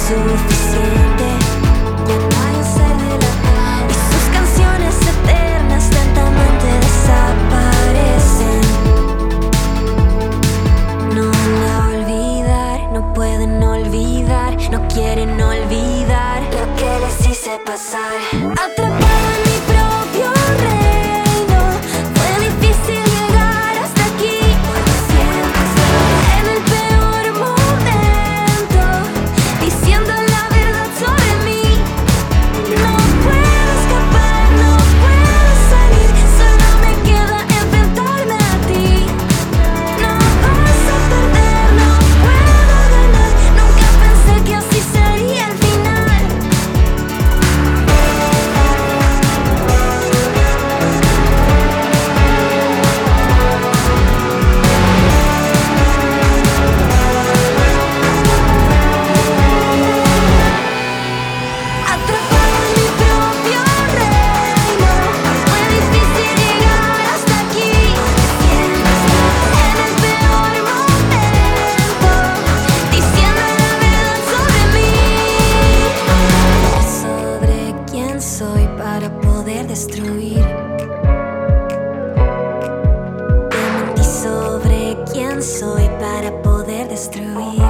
suficiente. Ya nadie se delata y sus canciones eternas lentamente desaparecen. No van a olvidar, no pueden olvidar, no quieren olvidar lo que les hice pasar. Atrapada en mi propio reino, fue difícil llegar hasta aquí. En el peor momento, diciendo la verdad sobre mí. No puedo escapar, no puedo salir, solo me queda enfrentarme a ti. No vas a perder, no puedo ganar, nunca pensé que así sería el final. Atrapada en mi propio reino, fue difícil llegar hasta aquí. En el peor momento, diciendo la verdad sobre mí. Sobre quién soy para poder destruir. Te mentí sobre quién soy para poder destruir.